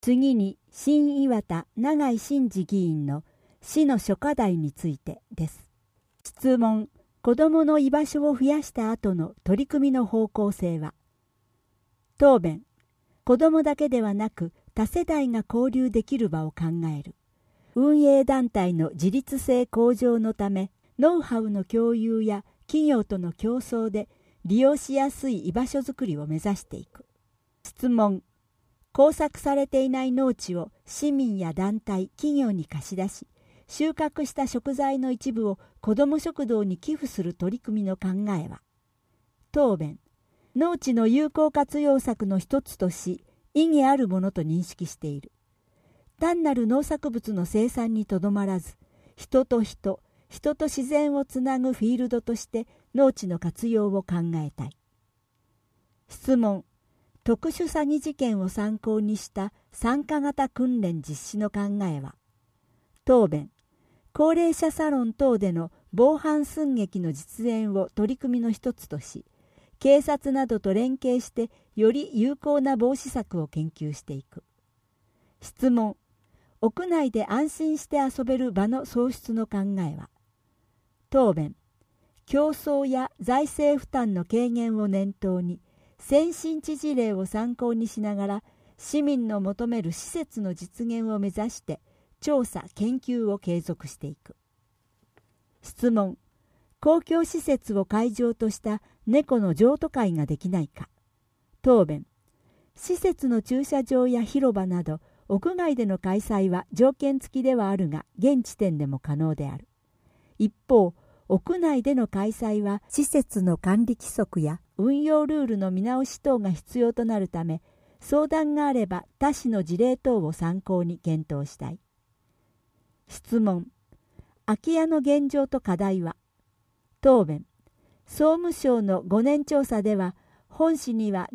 次に新岩田永井真司議員の市の諸課題についてです。質問。子どもの居場所を増やした後の取り組みの方向性は。答弁。子どもだけではなく多世代が交流できる場を考える。運営団体の自立性向上のため、ノウハウの共有や企業との競争で利用しやすい居場所づくりを目指していく。質問。耕作されていない農地を市民や団体、企業に貸し出し、収穫した食材の一部を子ども食堂に寄付する取り組みの考えは。答弁。農地の有効活用策の一つとし、意義あるものと認識している。単なる農作物の生産にとどまらず、人と人、人と自然をつなぐフィールドとして農地の活用を考えたい。質問。特殊詐欺事件を参考にした参加型訓練実施の考えは。答弁。高齢者サロン等での防犯寸劇の実演を取り組みの一つとし、警察などと連携してより有効な防止策を研究していく。質問。屋内で安心して遊べる場の創出の考えは。答弁。競争や財政負担の軽減を念頭に、先進地事例を参考にしながら、市民の求める施設の実現を目指して、調査・研究を継続していく。質問。公共施設を会場とした猫の譲渡会ができないか。答弁。施設の駐車場や広場など、屋外での開催は条件付きではあるが、現時点でも可能である。一方、屋内での開催は施設の管理規則や運用ルールの見直し等が必要となるため、相談があれば他市の事例等を参考に検討したい。質問。空き家の現状と課題は。答弁。総務省の5年調査では、本市には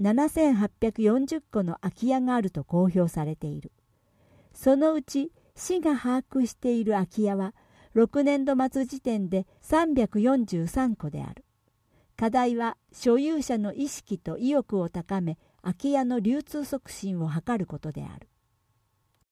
7840戸の空き家があると公表されている。そのうち市が把握している空き家は、6年度末時点で343戸である。課題は所有者の意識と意欲を高め、空き家の流通促進を図ることである。